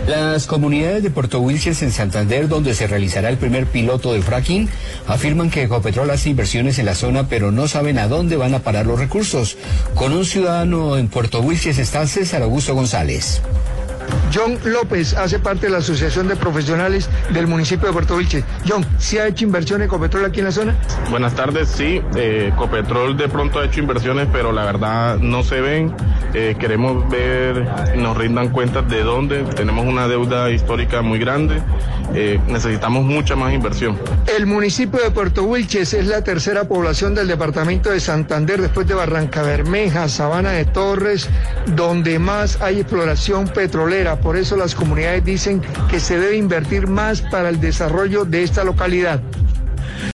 Las comunidades de Puerto Wilches en Santander, donde se realizará el primer piloto del fracking, afirman que Ecopetrol hace inversiones en la zona, pero no saben a dónde van a parar los recursos. Con un ciudadano en Puerto Wilches está César Augusto González. John López hace parte de la Asociación de Profesionales del municipio de Puerto Wilches. John, ¿sí ha hecho inversión Ecopetrol aquí en la zona? Buenas tardes, sí, Ecopetrol de pronto ha hecho inversiones, pero la verdad no se ven. Queremos ver, nos rindan cuentas de dónde. Tenemos una deuda histórica muy grande, necesitamos mucha más inversión. El municipio de Puerto Wilches es la tercera población del departamento de Santander, después de Barrancabermeja, Sabana de Torres, donde más hay exploración petrolera. Por eso las comunidades dicen que se debe invertir más para el desarrollo de esta localidad.